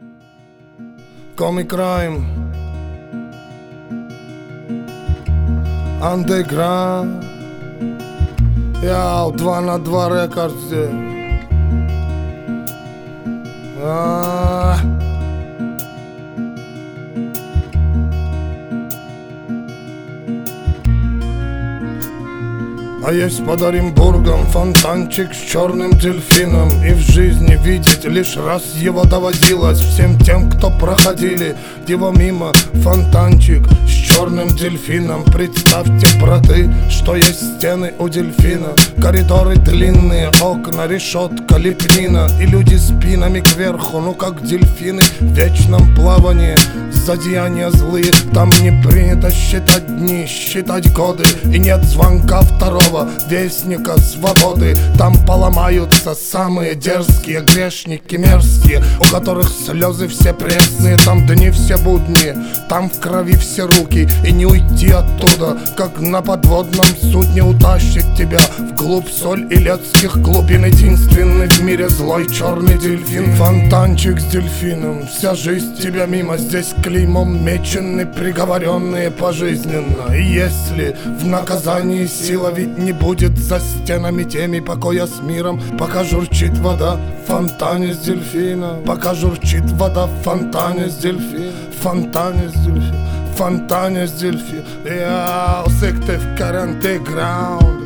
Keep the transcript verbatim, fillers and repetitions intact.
Comic Crime, Underground, Яу, два на два рекорд здесь. А-а-а. А есть под Оренбургом фонтанчик с черным дельфином, и в жизни видеть лишь раз его доводилось всем тем, кто проходили его мимо. Фонтанчик с черным дельфином. Представьте, браты, что есть стены у дельфина, коридоры длинные, окна, решетка, лепнина, и люди спинами кверху, ну как дельфины в вечном плавании. Зодеяния злые, там не принято считать дни, считать годы, и нет звонка второго вестника свободы. Там поломаются самые дерзкие грешники мерзкие, у которых слезы все пресные. Там дни все будни, там в крови все руки, и не уйти оттуда, как на подводном судне утащит тебя вглубь соль и летских глубин. Единственный в мире злой черный дельфин. Фонтанчик с дельфином, вся жизнь тебя мимо. Здесь клеймом мечены приговоренные пожизненно. И если в наказании сила ведь не будет за стенами теми покоя с миром, пока журчит вода в фонтане с дельфина, пока журчит вода в фонтане с дельфина, в фонтане с дельфина, в фонтане с дельфина. Я сык ты в карантеграунд.